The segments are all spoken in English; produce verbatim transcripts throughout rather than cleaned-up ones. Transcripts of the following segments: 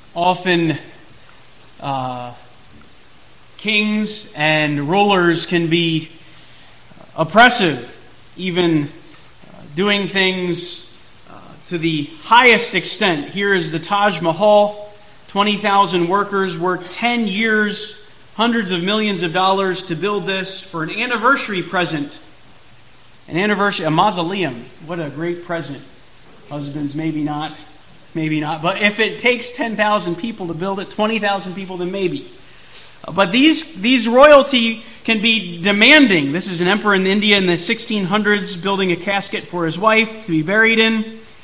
often uh, kings and rulers can be oppressive, even uh, doing things uh, to the highest extent. Here is the Taj Mahal. twenty thousand workers worked ten years, hundreds of millions of dollars to build this for an anniversary present. An anniversary, a mausoleum. What a great present. Husbands, maybe not. Maybe not. But if it takes ten thousand people to build it, twenty thousand people, then maybe. But these, these royalty can be demanding. This is an emperor in India in the sixteen hundreds building a casket for his wife to be buried in.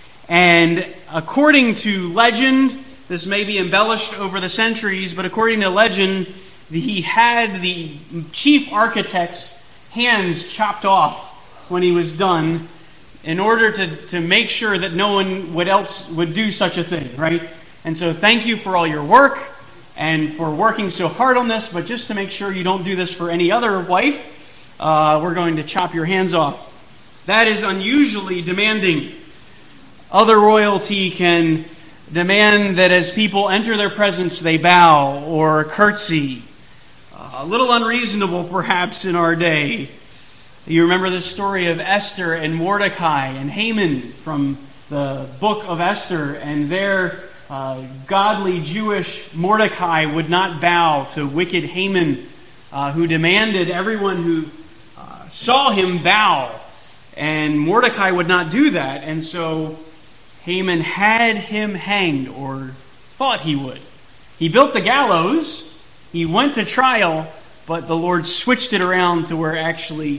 And according to legend, this may be embellished over the centuries, but according to legend, he had the chief architect's hands chopped off when he was done, in order to, to make sure that no one would else would do such a thing, right? And so thank you for all your work and for working so hard on this, but just to make sure you don't do this for any other wife, uh, we're going to chop your hands off. That is unusually demanding. Other royalty can demand that as people enter their presence, they bow or curtsy. Uh, a little unreasonable, perhaps, in our day. You remember the story of Esther and Mordecai and Haman from the book of Esther, and their uh, godly Jewish Mordecai would not bow to wicked Haman, uh, who demanded everyone who uh, saw him bow, and Mordecai would not do that, and so Haman had him hanged, or thought he would. He built the gallows, he went to trial, but the Lord switched it around to where actually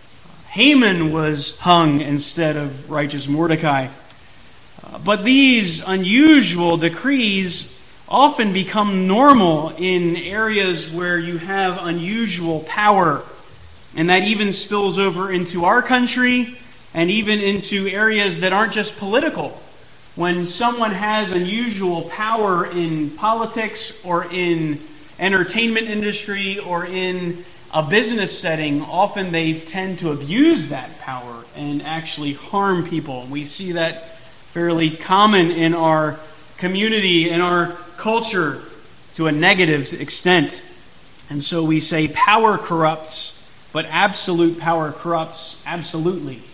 Haman was hung instead of righteous Mordecai. Uh, but these unusual decrees often become normal in areas where you have unusual power. And that even spills over into our country and even into areas that aren't just political. When someone has unusual power in politics or in entertainment industry or in a business setting, often they tend to abuse that power and actually harm people. We see that fairly common in our community, in our culture, to a negative extent. And so we say power corrupts, but absolute power corrupts absolutely.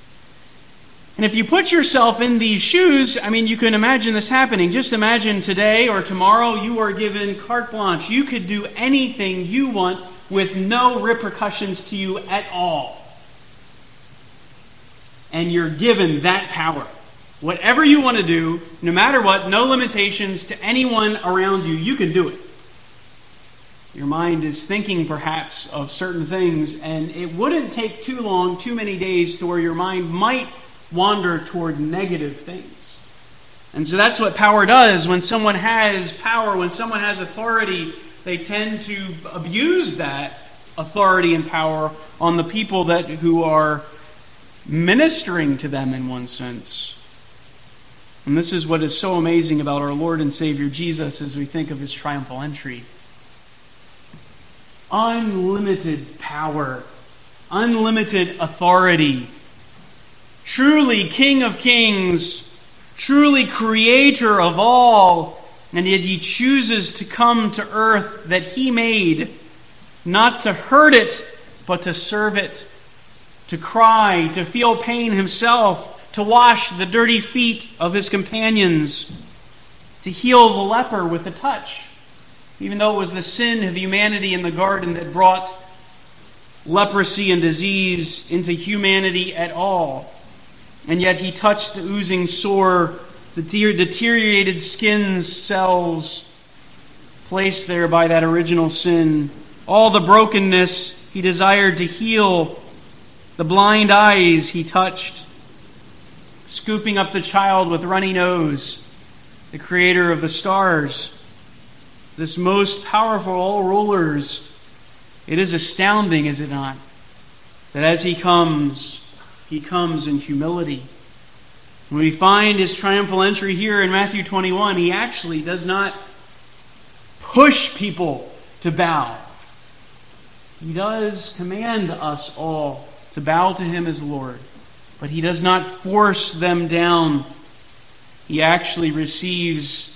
And if you put yourself in these shoes, I mean, you can imagine this happening. Just imagine today or tomorrow you are given carte blanche. You could do anything you want with no repercussions to you at all. And you're given that power. Whatever you want to do, no matter what, no limitations to anyone around you, you can do it. Your mind is thinking perhaps of certain things, and it wouldn't take too long, too many days, to where your mind might wander toward negative things. And so that's what power does. When someone has power, when someone has authority, they tend to abuse that authority and power on the people that who are ministering to them in one sense. And this is what is so amazing about our Lord and Savior Jesus as we think of his triumphal entry. Unlimited power, unlimited authority, truly King of Kings, truly Creator of all. And yet he chooses to come to earth that he made, not to hurt it, but to serve it, to cry, to feel pain himself, to wash the dirty feet of his companions, to heal the leper with a touch, even though it was the sin of humanity in the garden that brought leprosy and disease into humanity at all. And yet he touched the oozing sore, the deteriorated skin cells placed there by that original sin. All the brokenness he desired to heal. The blind eyes he touched. Scooping up the child with runny nose. The creator of the stars. This most powerful of all rulers. It is astounding, is it not? That as he comes, he comes in humility. When we find his triumphal entry here in Matthew twenty-one, he actually does not push people to bow. He does command us all to bow to him as Lord, but he does not force them down. He actually receives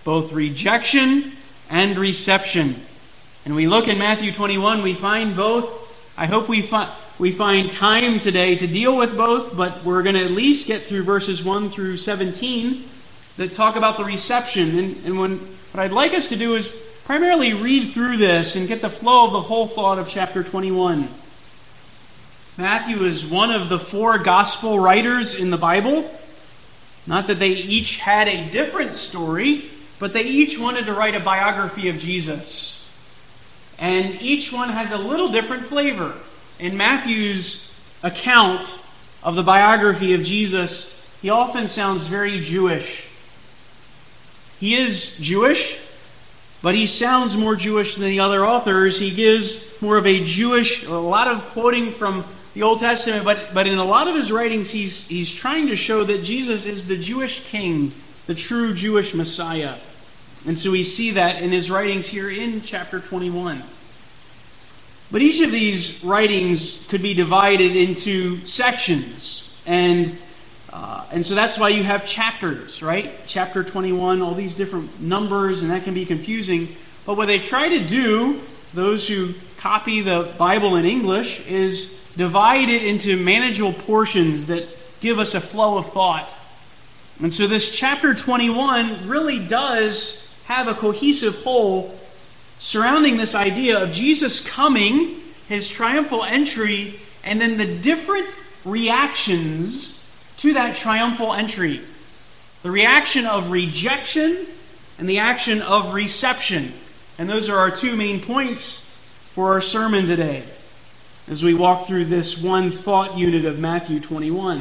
both rejection and reception. And we look in Matthew twenty-one, we find both. I hope we, fi- we find time today to deal with both, but we're going to at least get through verses one through seventeen that talk about the reception. And, and when, what I'd like us to do is primarily read through this and get the flow of the whole thought of chapter twenty-one. Matthew is one of the four gospel writers in the Bible. Not that they each had a different story, but they each wanted to write a biography of Jesus. And each one has a little different flavor. In Matthew's account of the biography of Jesus, he often sounds very Jewish. He is Jewish, but he sounds more Jewish than the other authors. He gives more of a Jewish, a lot of quoting from the Old Testament, but, but in a lot of his writings, he's, he's trying to show that Jesus is the Jewish king, the true Jewish Messiah. And so we see that in his writings here in chapter twenty-one. But each of these writings could be divided into sections. And, uh, and so that's why you have chapters, right? Chapter twenty-one, all these different numbers, and that can be confusing. But what they try to do, those who copy the Bible in English, is divide it into manageable portions that give us a flow of thought. And so this chapter twenty-one really does have a cohesive whole surrounding this idea of Jesus coming, his triumphal entry, and then the different reactions to that triumphal entry. The reaction of rejection and the action of reception. And those are our two main points for our sermon today, as we walk through this one thought unit of Matthew twenty-one.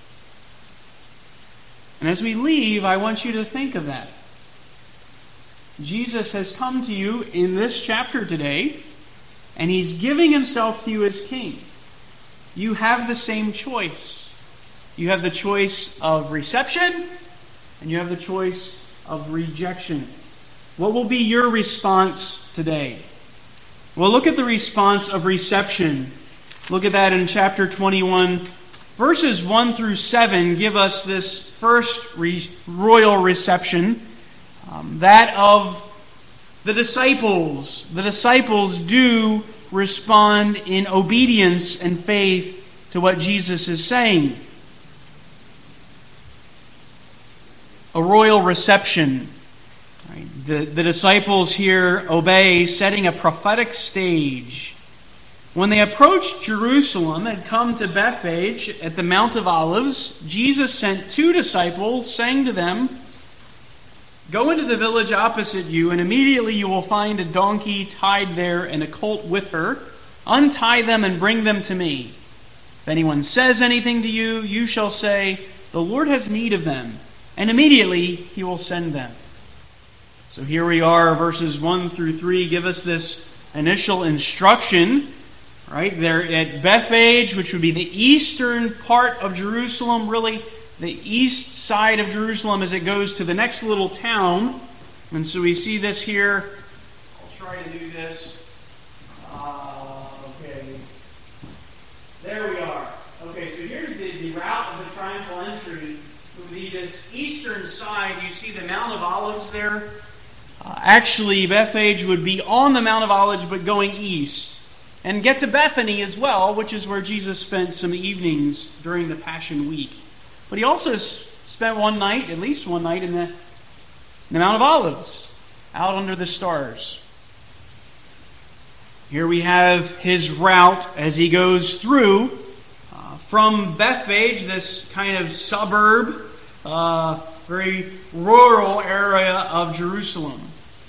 And as we leave, I want you to think of that. Jesus has come to you in this chapter today, and he's giving himself to you as king. You have the same choice. You have the choice of reception, and you have the choice of rejection. What will be your response today? Well, look at the response of reception. Look at that in chapter twenty-one. Verses one through seven give us this first re- royal reception. Um, that of the disciples. The disciples do respond in obedience and faith to what Jesus is saying. A royal reception. Right? The, the disciples here obey, setting a prophetic stage. When they approached Jerusalem and come to Bethphage at the Mount of Olives, Jesus sent two disciples, saying to them, "Go into the village opposite you, and immediately you will find a donkey tied there and a colt with her. Untie them and bring them to me. If anyone says anything to you, you shall say, 'The Lord has need of them,' and immediately he will send them." So here we are, verses one through three give us this initial instruction. Right, they're at Bethphage, which would be the eastern part of Jerusalem, really the east side of Jerusalem as it goes to the next little town. And so we see this here. I'll try to do this. Uh, okay. There we are. Okay, so here's the, the route of the triumphal entry. It would be this eastern side. You see the Mount of Olives there. Uh, actually, Bethphage would be on the Mount of Olives, but going east. And get to Bethany as well, which is where Jesus spent some evenings during the Passion Week. But he also spent one night, at least one night, in the, in the Mount of Olives, out under the stars. Here we have his route as he goes through uh, from Bethphage, this kind of suburb, uh, very rural area of Jerusalem.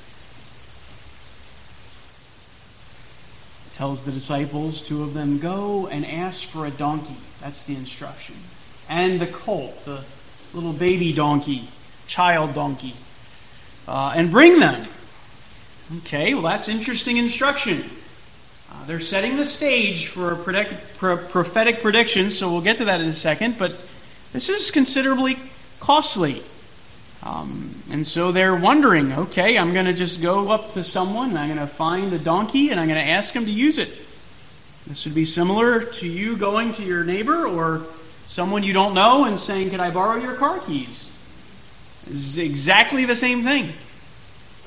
Tells the disciples, two of them, "Go and ask for a donkey." That's the instruction. And the colt, the little baby donkey, child donkey. Uh, and bring them. Okay, well that's interesting instruction. Uh, they're setting the stage for a predict, pro, prophetic prediction, so we'll get to that in a second. But this is considerably costly. Um, and so they're wondering, okay, I'm going to just go up to someone, and I'm going to find a donkey, and I'm going to ask him to use it. This would be similar to you going to your neighbor or someone you don't know and saying, "Can I borrow your car keys?" This is exactly the same thing.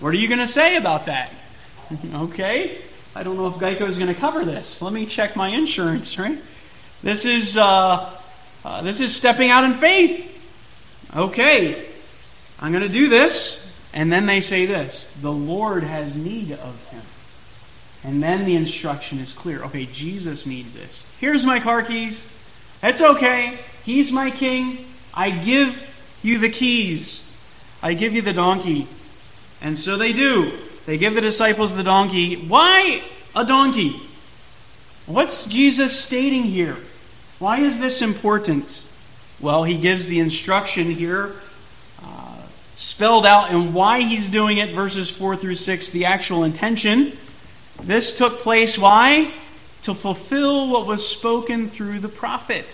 What are you going to say about that? Okay, I don't know if Geico is going to cover this. Let me check my insurance, right? This is uh, uh, this is stepping out in faith. Okay, I'm going to do this. And then they say this, the Lord has need of him. And then the instruction is clear. Okay, Jesus needs this. Here's my car keys. That's okay. He's my king. I give you the keys. I give you the donkey. And so they do. They give the disciples the donkey. Why a donkey? What's Jesus stating here? Why is this important? Well, he gives the instruction here, uh, spelled out, and why he's doing it, verses four through six, the actual intention. This took place, why? To fulfill what was spoken through the prophet.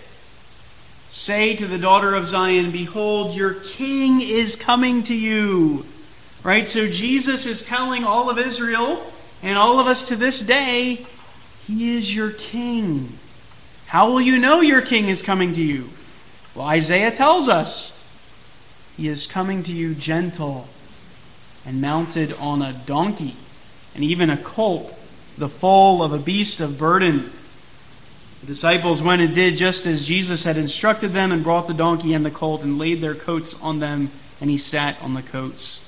Say to the daughter of Zion, behold, your king is coming to you. Right? So Jesus is telling all of Israel and all of us to this day, he is your king. How will you know your king is coming to you? Well, Isaiah tells us he is coming to you gentle and mounted on a donkey and even a colt, the foal of a beast of burden. The disciples went and did just as Jesus had instructed them and brought the donkey and the colt and laid their coats on them, and he sat on the coats.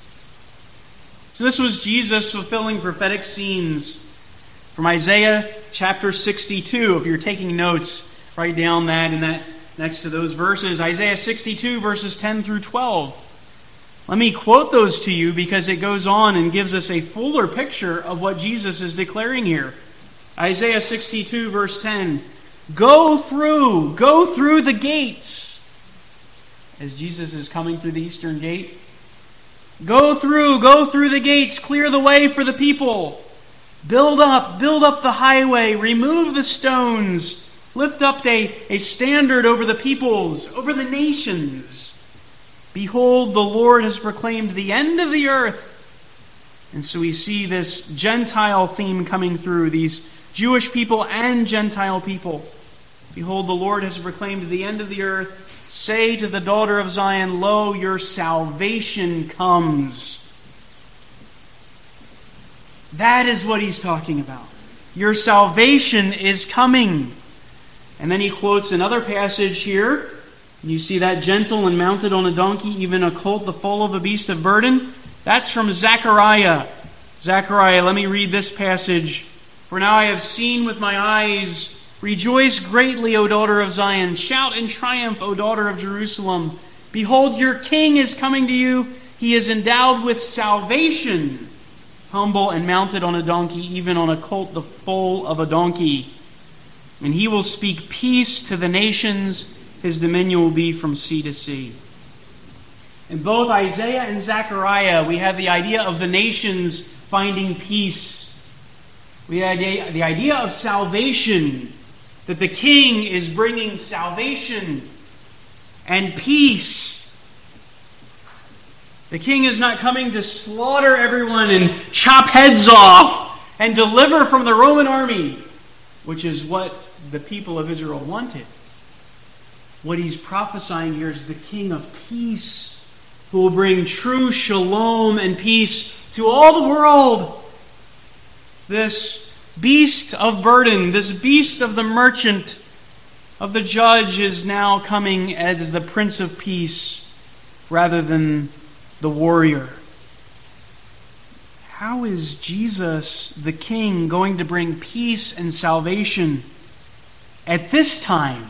So this was Jesus fulfilling prophetic scenes from Isaiah chapter sixty-two. If you're taking notes, write down that and that next to those verses. Isaiah sixty-two verses ten through twelve. Let me quote those to you because it goes on and gives us a fuller picture of what Jesus is declaring here. Isaiah sixty-two verse ten. Go through, go through the gates. As Jesus is coming through the eastern gate. Go through, go through the gates, clear the way for the people. Build up, build up the highway, remove the stones, lift up a, a standard over the peoples, over the nations. Behold, the Lord has proclaimed the end of the earth. And so we see this Gentile theme coming through, these Jewish people and Gentile people. Behold, the Lord has proclaimed the end of the earth. Say to the daughter of Zion, lo, your salvation comes. That is what he's talking about. Your salvation is coming. And then he quotes another passage here. You see that gentle and mounted on a donkey, even a colt, the foal of a beast of burden. That's from Zechariah. Zechariah, let me read this passage. For now I have seen with my eyes. Rejoice greatly, O daughter of Zion. Shout in triumph, O daughter of Jerusalem. Behold, your king is coming to you. He is endowed with salvation, humble and mounted on a donkey, even on a colt, the foal of a donkey. And he will speak peace to the nations. His dominion will be from sea to sea. In both Isaiah and Zechariah, we have the idea of the nations finding peace. We have the idea, the idea of salvation, that the king is bringing salvation and peace. The king is not coming to slaughter everyone and chop heads off and deliver from the Roman army, which is what the people of Israel wanted. What he's prophesying here is the king of peace, who will bring true shalom and peace to all the world. This beast of burden, this beast of the merchant, of the judge, is now coming as the Prince of Peace rather than the warrior. How is Jesus, the King, going to bring peace and salvation at this time?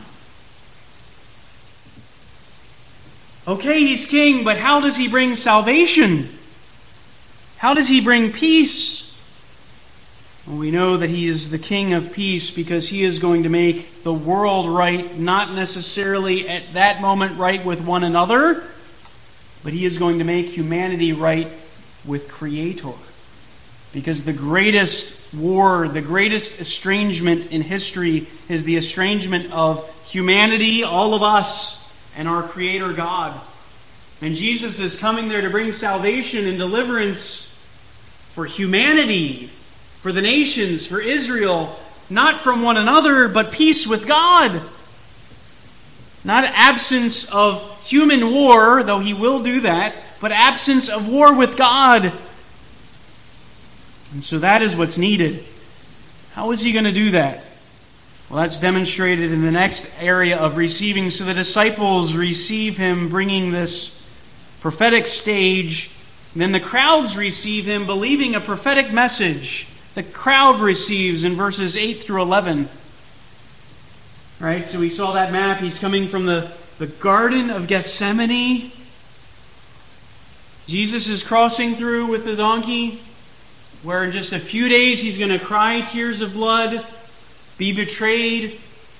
Okay, he's king, but how does he bring salvation? How does he bring peace? Well, we know that he is the King of peace because he is going to make the world right, not necessarily at that moment right with one another, but he is going to make humanity right with Creator. Because the greatest war, the greatest estrangement in history is the estrangement of humanity, all of us, and our Creator God. And Jesus is coming there to bring salvation and deliverance for humanity, for the nations, for Israel, not from one another, but peace with God. Not absence of human war, though he will do that, but absence of war with God. And so that is what's needed. How is he going to do that? Well, that's demonstrated in the next area of receiving. So the disciples receive him, bringing this prophetic stage. Then the crowds receive him, believing a prophetic message. The crowd receives in verses eight through eleven. Right, so we saw that map. He's coming from the, the Garden of Gethsemane. Jesus is crossing through with the donkey, where in just a few days he's going to cry tears of blood, be betrayed,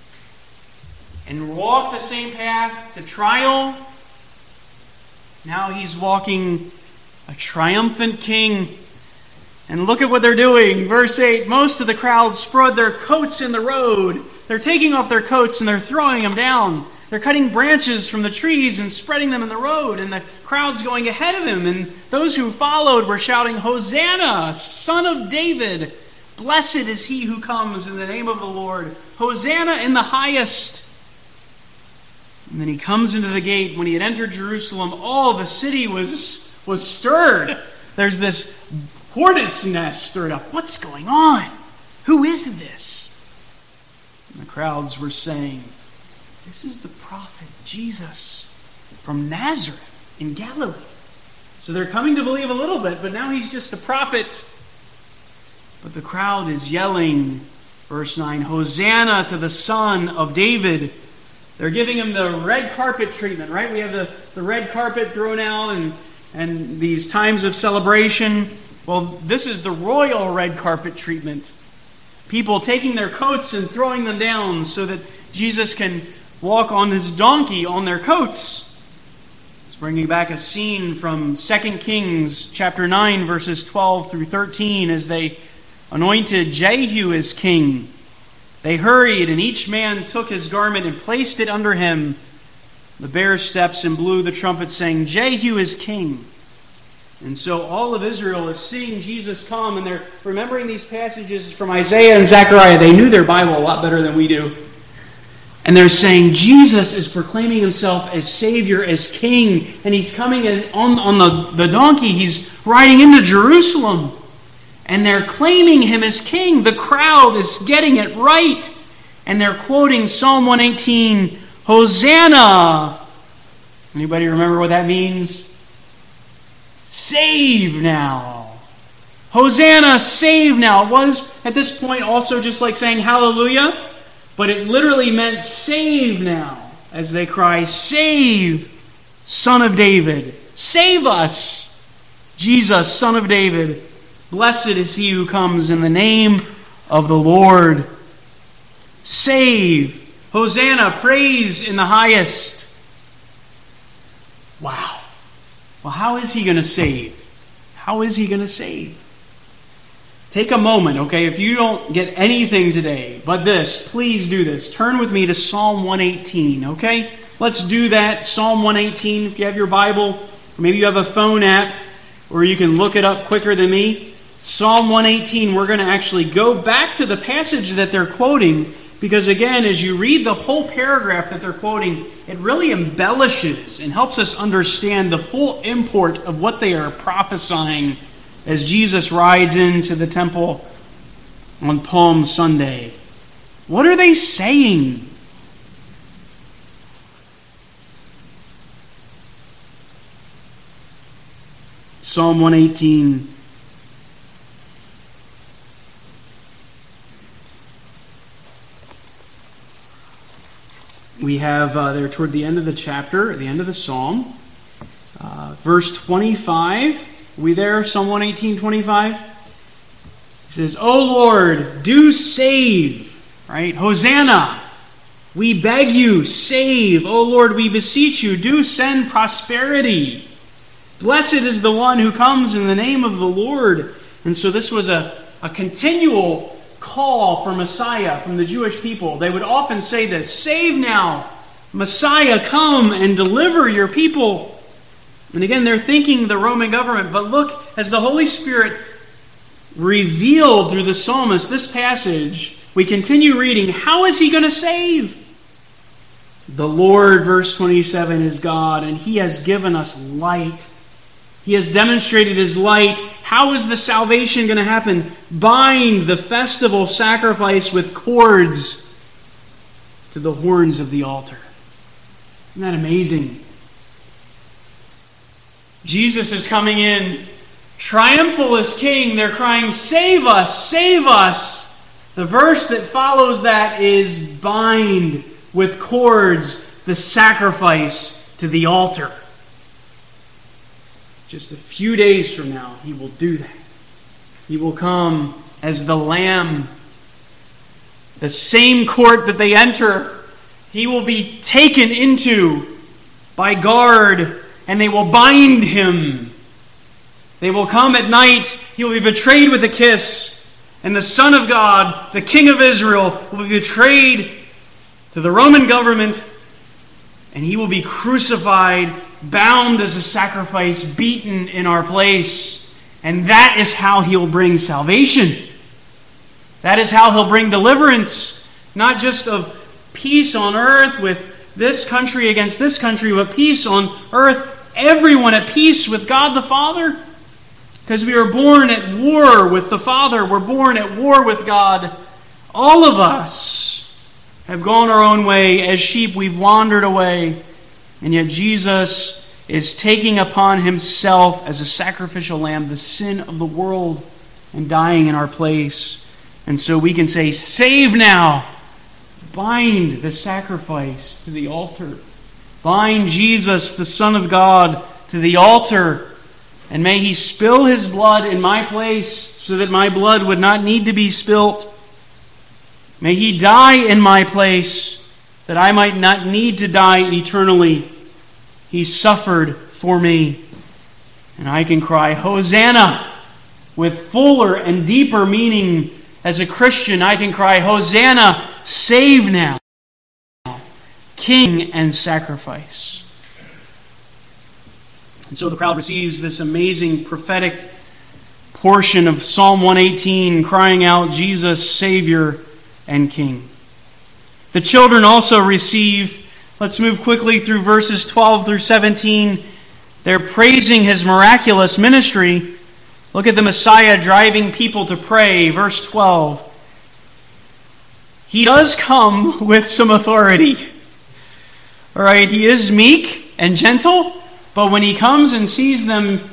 and walk the same path to trial. Now he's walking a triumphant king. And look at what they're doing. Verse eight, most of the crowd spread their coats in the road. They're taking off their coats and they're throwing them down. They're cutting branches from the trees and spreading them in the road. And the crowd's going ahead of him. And those who followed were shouting, Hosanna, Son of David. Blessed is he who comes in the name of the Lord. Hosanna in the highest. And then he comes into the gate. When he had entered Jerusalem, all the city was, was stirred. There's this hornet's nest stirred up. What's going on? Who is this? And the crowds were saying, this is the prophet Jesus from Nazareth in Galilee. So they're coming to believe a little bit, but now he's just a prophet. But the crowd is yelling, verse nine, Hosanna to the Son of David. They're giving him the red carpet treatment, right? We have the, the red carpet thrown out and, and these times of celebration. Well, this is the royal red carpet treatment. People taking their coats and throwing them down so that Jesus can walk on his donkey on their coats. It's bringing back a scene from Second Kings chapter nine, verses twelve through thirteen, as they anointed Jehu as king. They hurried, and each man took his garment and placed it under him, the bare steps, and blew the trumpet, saying, Jehu is king. And so all of Israel is seeing Jesus come, and they're remembering these passages from Isaiah and Zechariah. They knew their Bible a lot better than we do. And they're saying Jesus is proclaiming himself as Savior, as King, and he's coming on, on the, the donkey. He's riding into Jerusalem. And they're claiming him as king. The crowd is getting it right. And they're quoting Psalm one eighteen, Hosanna. Anybody remember what that means? Save now. Hosanna, save now. It was at this point also just like saying hallelujah. But it literally meant save now. As they cry, save, Son of David. Save us, Jesus, Son of David. Blessed is he who comes in the name of the Lord. Save. Hosanna, praise in the highest. Wow. Well, how is he going to save? How is he going to save? Take a moment, okay? If you don't get anything today but this, please do this. Turn with me to Psalm one eighteen, okay? Let's do that. Psalm one eighteen. If you have your Bible, or maybe you have a phone app, or you can look it up quicker than me. Psalm one eighteen, we're going to actually go back to the passage that they're quoting, because again, as you read the whole paragraph that they're quoting, it really embellishes and helps us understand the full import of what they are prophesying as Jesus rides into the temple on Palm Sunday. What are they saying? Psalm one eighteen. We have uh, there toward the end of the chapter, at the end of the psalm, uh, verse twenty-five. Are we there? Psalm one eighteen, twenty-five. He says, O Lord, do save. Right? Hosanna. We beg you, save. O Lord, we beseech you, do send prosperity. Blessed is the one who comes in the name of the Lord. And so this was a, a continual call for Messiah from the Jewish people. They would often say this, save now, Messiah, come and deliver your people. And again, they're thinking the Roman government. But look, as the Holy Spirit revealed through the psalmist this passage, we continue reading, how is he going to save? The Lord, verse twenty-seven, is God, and he has given us light. He has demonstrated his light. How is the salvation going to happen? Bind the festival sacrifice with cords to the horns of the altar. Isn't that amazing? Jesus is coming in triumphal as king. They're crying, "Save us, save us." The verse that follows that is, bind with cords the sacrifice to the altar. Just a few days from now, he will do that. He will come as the Lamb. The same court that they enter, he will be taken into by guard, and they will bind him. They will come at night, he will be betrayed with a kiss, and the Son of God, the King of Israel, will be betrayed to the Roman government, and he will be crucified, bound as a sacrifice, beaten in our place. And that is how he'll bring salvation. That is how he'll bring deliverance, not just of peace on earth with this country against this country, but peace on earth, everyone at peace with God the Father. Because we are born at war with the Father. We're born at war with God. All of us have gone our own way. As sheep, we've wandered away. And yet Jesus is taking upon himself as a sacrificial lamb the sin of the world and dying in our place. And so we can say, "Save now." Bind the sacrifice to the altar. Bind Jesus, the Son of God, to the altar. And may he spill his blood in my place so that my blood would not need to be spilt. May he die in my place that I might not need to die eternally. He suffered for me. And I can cry, "Hosanna," with fuller and deeper meaning. As a Christian, I can cry, "Hosanna, save now, King and sacrifice." And so the crowd receives this amazing prophetic portion of Psalm one eighteen, crying out, "Jesus, Savior and King." The children also receive, let's move quickly through verses twelve through seventeen. They're praising his miraculous ministry. Look at the Messiah driving people to pray. Verse twelve. He does come with some authority. All right, he is meek and gentle, but when he comes and sees them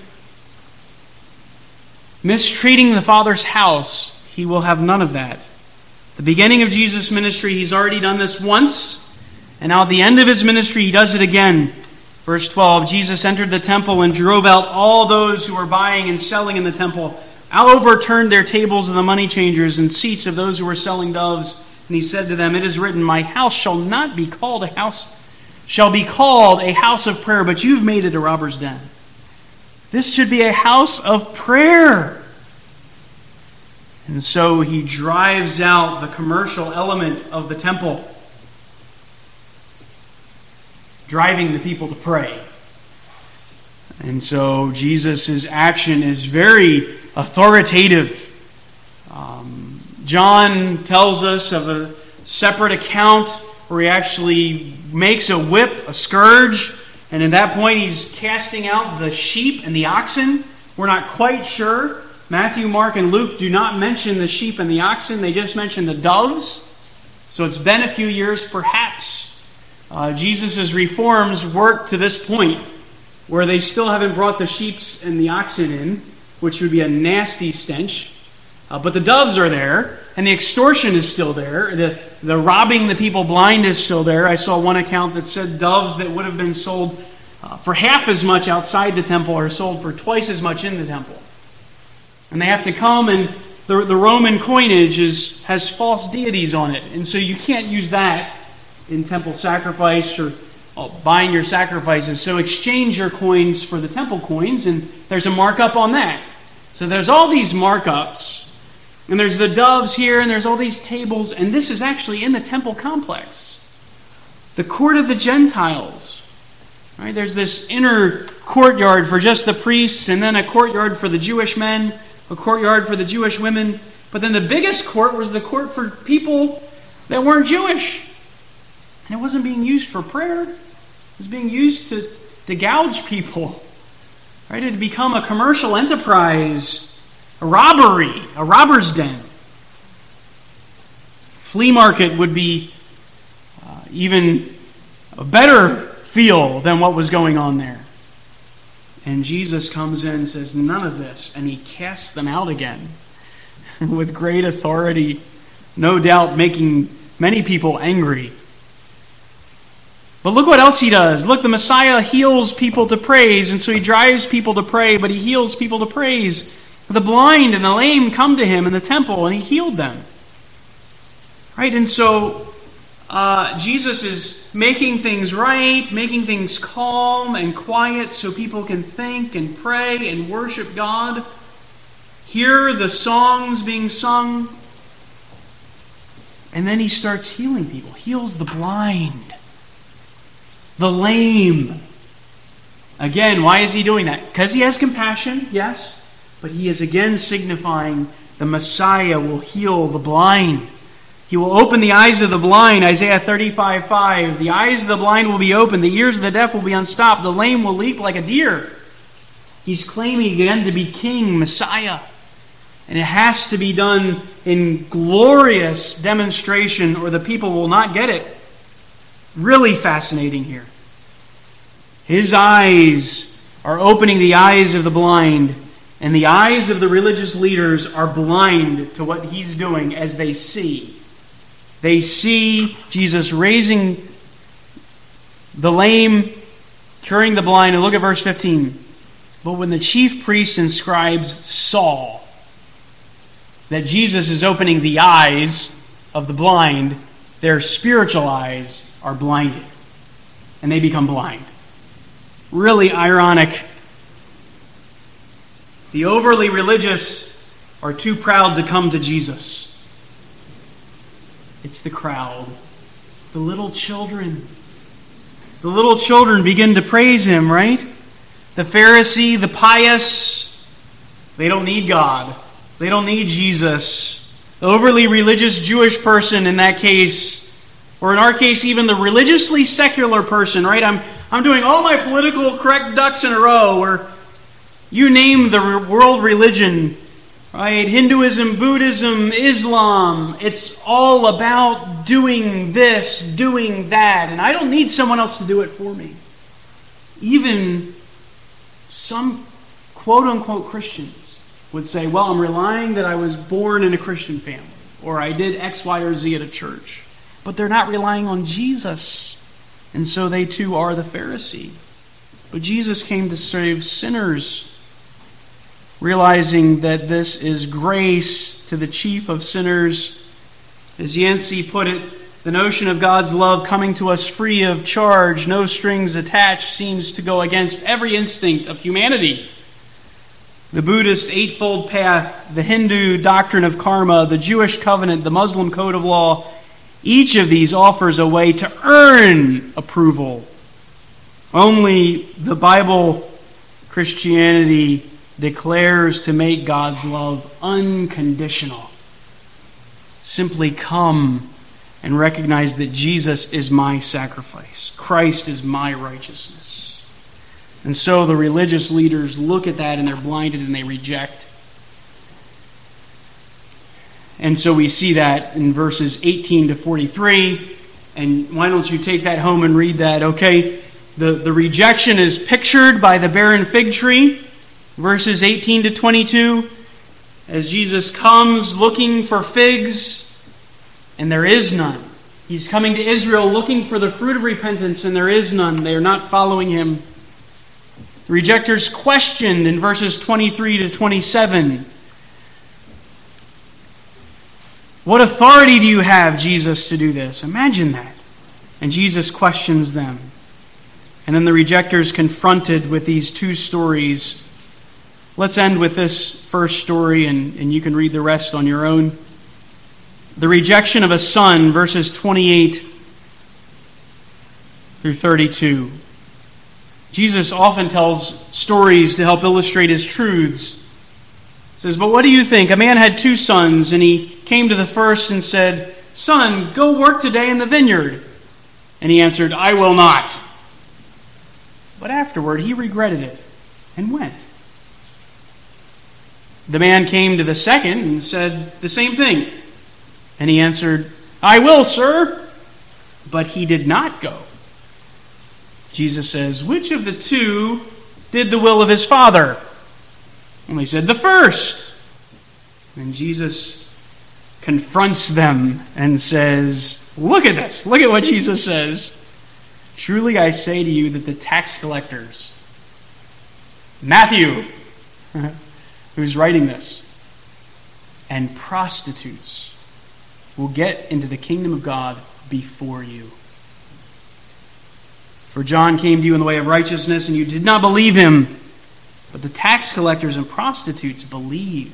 mistreating the Father's house, he will have none of that. The beginning of Jesus' ministry, he's already done this once, and now at the end of his ministry, he does it again. Verse twelve, Jesus entered the temple and drove out all those who were buying and selling in the temple, overturned their tables of the money changers and seats of those who were selling doves. And he said to them, "It is written, my house shall not be called a house, shall be called a house of prayer, but you've made it a robber's den." This should be a house of prayer. And so he drives out the commercial element of the temple, driving the people to pray. And so Jesus' action is very authoritative. Um, John tells us of a separate account where he actually makes a whip, a scourge, and at that point he's casting out the sheep and the oxen. We're not quite sure. Matthew, Mark, and Luke do not mention the sheep and the oxen. They just mention the doves. So it's been a few years, perhaps. Uh, Jesus' reforms work to this point, where they still haven't brought the sheep and the oxen in, which would be a nasty stench. Uh, but the doves are there, and the extortion is still there. The, the robbing the people blind is still there. I saw one account that said doves that would have been sold uh, for half as much outside the temple are sold for twice as much in the temple. And they have to come, and the, the Roman coinage is, has false deities on it. And so you can't use that in temple sacrifice or uh, buying your sacrifices. So exchange your coins for the temple coins, and there's a markup on that. So there's all these markups. And there's the doves here, and there's all these tables, and this is actually in the temple complex. The court of the Gentiles. Right? There's this inner courtyard for just the priests, and then a courtyard for the Jewish men, a courtyard for the Jewish women. But then the biggest court was the court for people that weren't Jewish. And it wasn't being used for prayer. It was being used to, to gouge people. Right? It had become a commercial enterprise. a robbery, a robber's den. Flea market would be uh, even a better feel than what was going on there. And Jesus comes in and says, none of this, and he casts them out again with great authority, no doubt making many people angry. But look what else he does. Look, the Messiah heals people to praise, and so he drives people to pray, but he heals people to praise. The blind and the lame come to him in the temple, and he healed them. Right? And so uh, Jesus is making things right, making things calm and quiet so people can think and pray and worship God. Hear the songs being sung. And then he starts healing people. Heals the blind, the lame. Again, why is he doing that? Because he has compassion, yes. But he is again signifying the Messiah will heal the blind. He will open the eyes of the blind, Isaiah thirty-five five. The eyes of the blind will be opened. The ears of the deaf will be unstopped. The lame will leap like a deer. He's claiming again to be King, Messiah. And it has to be done in glorious demonstration or the people will not get it. Really fascinating here. His eyes are opening the eyes of the blind, and the eyes of the religious leaders are blind to what he's doing as they see. They see Jesus raising the lame, curing the blind. And look at verse fifteen. But when the chief priests and scribes saw that Jesus is opening the eyes of the blind, their spiritual eyes are blinded. And they become blind. Really ironic. The overly religious are too proud to come to Jesus. It's the crowd. The little children. The little children begin to praise him, right? The Pharisee, the pious, they don't need God. They don't need Jesus. The overly religious Jewish person in that case, or in our case, even the religiously secular person, right? I'm I'm doing all my political correct ducks in a row, or you name the world religion, right? Hinduism, Buddhism, Islam. It's all about doing this, doing that. And I don't need someone else to do it for me. Even some quote-unquote Christians would say, well, I'm relying that I was born in a Christian family, or I did X, Y, or Z at a church. But they're not relying on Jesus. And so they too are the Pharisee. But Jesus came to save sinners, realizing that this is grace to the chief of sinners. As Yancey put it, the notion of God's love coming to us free of charge, no strings attached, seems to go against every instinct of humanity. The Buddhist Eightfold Path, the Hindu doctrine of karma, the Jewish covenant, the Muslim code of law, each of these offers a way to earn approval. Only the Bible, Christianity, declares to make God's love unconditional. Simply come and recognize that Jesus is my sacrifice. Christ is my righteousness. And so the religious leaders look at that and they're blinded and they reject. And so we see that in verses eighteen to forty-three. And why don't you take that home and read that, okay? The, the rejection is pictured by the barren fig tree. Verses eighteen to twenty-two. As Jesus comes looking for figs, and there is none. He's coming to Israel looking for the fruit of repentance, and there is none. They are not following him. The rejectors questioned in verses twenty-three to twenty-seven. What authority do you have, Jesus, to do this? Imagine that. And Jesus questions them. And then the rejectors confronted with these two stories. Let's end with this first story, and, and you can read the rest on your own. The rejection of a son, verses twenty-eight through thirty-two. Jesus often tells stories to help illustrate his truths. He says, but what do you think? A man had two sons, and he came to the first and said, son, go work today in the vineyard. And he answered, I will not. But afterward he regretted it and went. The man came to the second and said the same thing. And he answered, I will, sir. But he did not go. Jesus says, which of the two did the will of his father? And they said, the first. And Jesus confronts them and says, look at this. Look at what Jesus says. Truly I say to you that the tax collectors, Matthew, who's writing this, and prostitutes will get into the kingdom of God before you. For John came to you in the way of righteousness, and you did not believe him, but the tax collectors and prostitutes believed.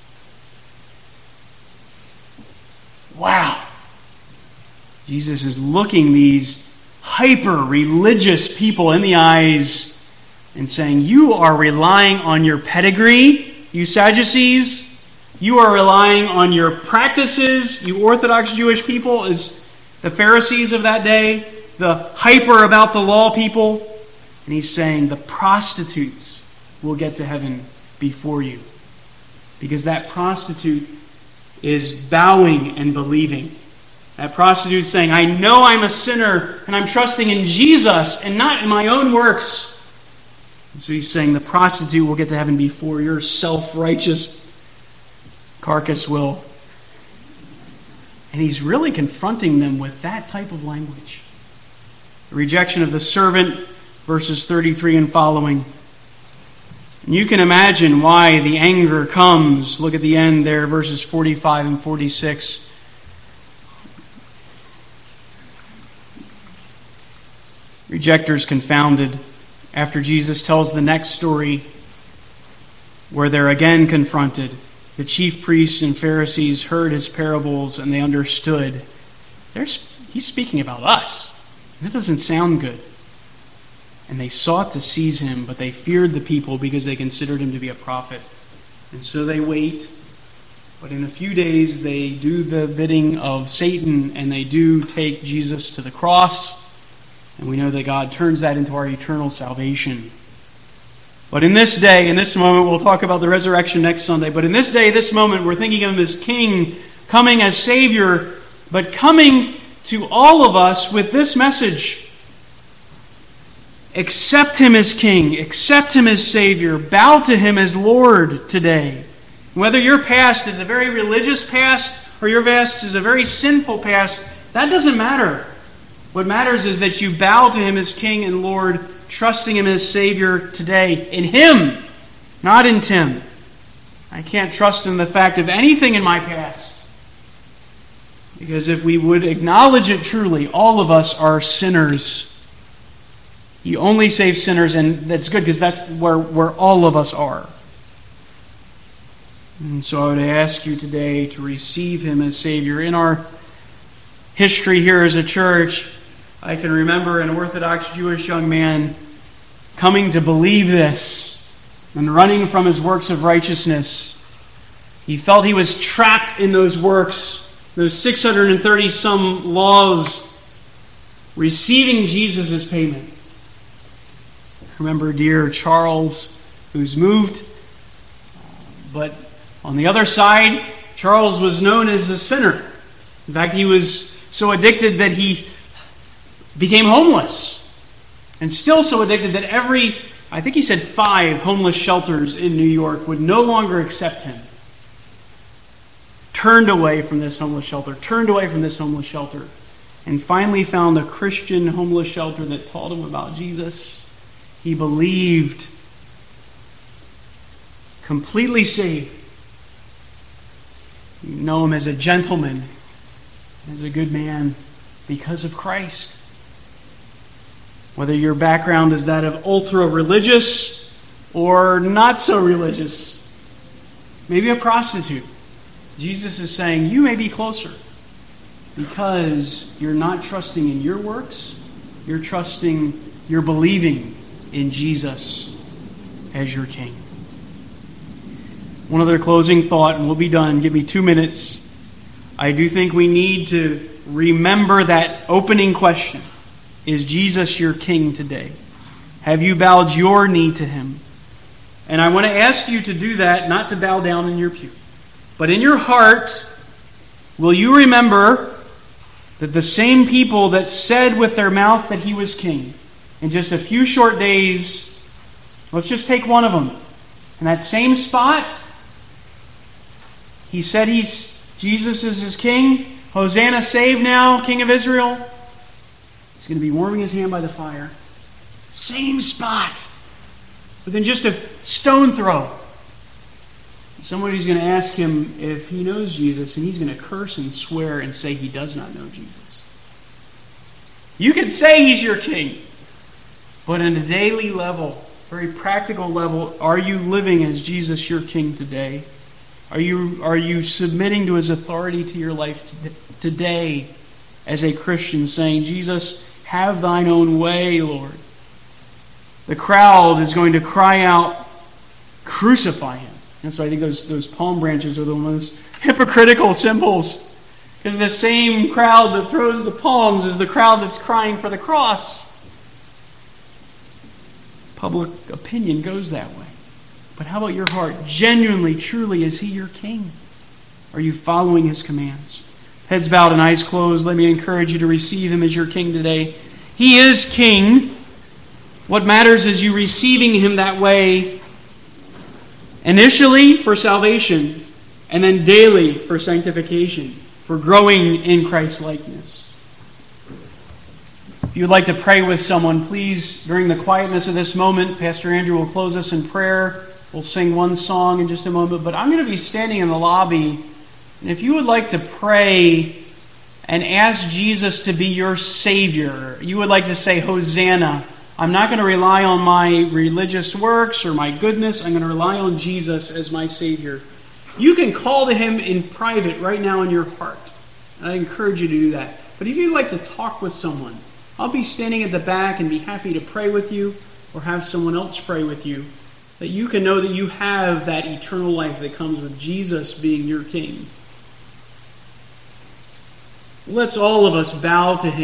Wow. Jesus is looking these hyper-religious people in the eyes and saying, you are relying on your pedigree, you Sadducees. You are relying on your practices, you Orthodox Jewish people, as the Pharisees of that day, the hyper about the law people. And he's saying the prostitutes will get to heaven before you. Because that prostitute is bowing and believing. That prostitute is saying, I know I'm a sinner and I'm trusting in Jesus and not in my own works. And so he's saying the prostitute will get to heaven before your self-righteous carcass will. And he's really confronting them with that type of language. The rejection of the servant, verses thirty-three and following. And you can imagine why the anger comes. Look at the end there, verses forty-five and forty-six. Rejectors confounded after Jesus tells the next story where they're again confronted. The chief priests and Pharisees heard his parables and they understood. There's, he's speaking about us. That doesn't sound good. And they sought to seize him, but they feared the people because they considered him to be a prophet. And so they wait. But in a few days they do the bidding of Satan and they do take Jesus to the cross. And we know that God turns that into our eternal salvation. But in this day, in this moment, we'll talk about the resurrection next Sunday, but in this day, this moment, we're thinking of him as King, coming as Savior, but coming to all of us with this message. Accept him as King, accept him as Savior, bow to him as Lord today. Whether your past is a very religious past or your past is a very sinful past, that doesn't matter. What matters is that you bow to him as King and Lord, trusting him as Savior today. In him, not in Tim. I can't trust in the fact of anything in my past. Because if we would acknowledge it truly, all of us are sinners. He only saves sinners, and that's good because that's where, where all of us are. And so I would ask you today to receive him as Savior. In our history here as a church, I can remember an Orthodox Jewish young man coming to believe this and running from his works of righteousness. He felt he was trapped in those works, those six hundred thirty some laws, receiving Jesus as payment. Remember dear Charles, who's moved, but on the other side, Charles was known as a sinner. In fact, he was so addicted that he became homeless. And still so addicted that every, I think he said five homeless shelters in New York would no longer accept him. Turned away from this homeless shelter, turned away from this homeless shelter, and finally found a Christian homeless shelter that taught him about Jesus. He believed, completely saved. You know him as a gentleman, as a good man, because of Christ. Whether your background is that of ultra-religious or not so religious, maybe a prostitute, Jesus is saying you may be closer because you're not trusting in your works, you're trusting, you're believing in Jesus as your King. One other closing thought, and we'll be done. Give me two minutes. I do think we need to remember that opening question. Is Jesus your King today? Have you bowed your knee to him And I want to ask you to do that, not to bow down in your pew. But in your heart, will you remember that the same people that said with their mouth that he was king, in just a few short days, let's just take one of them. In that same spot, he said he's Jesus is his king. Hosanna, save now, King of Israel. He's going to be warming his hand by the fire. Same spot. Within just a stone throw. Somebody's going to ask him if he knows Jesus, and he's going to curse and swear and say he does not know Jesus. You can say he's your king, but on a daily level, very practical level, are you living as Jesus your king today? Are you, are you submitting to his authority to your life today as a Christian, saying, Jesus, have thine own way, Lord? The crowd is going to cry out, crucify him. And so I think those, those palm branches are the most hypocritical symbols. Because the same crowd that throws the palms is the crowd that's crying for the cross. Public opinion goes that way. But how about your heart? Genuinely, truly, is he your king? Are you following his commands? Heads bowed and eyes closed, let me encourage you to receive him as your king today. He is king. What matters is you receiving him that way initially for salvation and then daily for sanctification, for growing in Christ's likeness. If you would like to pray with someone, please, during the quietness of this moment, Pastor Andrew will close us in prayer. We'll sing one song in just a moment, but I'm going to be standing in the lobby, and if you would like to pray and ask Jesus to be your Savior, you would like to say, Hosanna, I'm not going to rely on my religious works or my goodness. I'm going to rely on Jesus as my Savior. You can call to him in private right now in your heart. And I encourage you to do that. But if you'd like to talk with someone, I'll be standing at the back and be happy to pray with you or have someone else pray with you, that you can know that you have that eternal life that comes with Jesus being your King. Let's all of us bow to him.